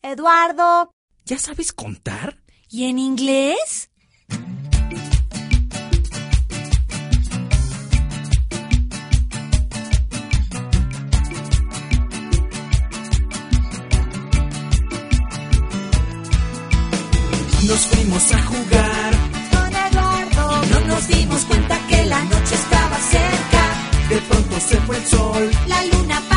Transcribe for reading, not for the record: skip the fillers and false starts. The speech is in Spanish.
Eduardo. ¿Ya sabes contar? ¿Y en inglés? Nos fuimos a jugar Con Eduardo. y no nos dimos cuenta que la noche estaba cerca. De pronto se fue el sol. La luna